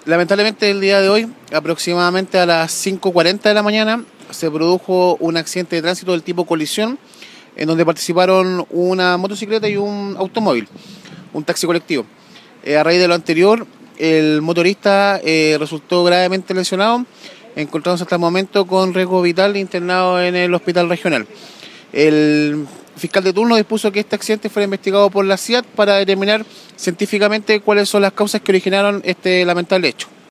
Lamentablemente el día de hoy, aproximadamente a las 5:40 de la mañana, se produjo un accidente de tránsito del tipo colisión, en donde participaron una motocicleta y un automóvil, un taxi colectivo. A raíz de lo anterior, el motorista resultó gravemente lesionado, encontrándose hasta el momento con riesgo vital internado en el hospital regional. El fiscal de turno dispuso que este accidente fuera investigado por la CIAT para determinar científicamente cuáles son las causas que originaron este lamentable hecho.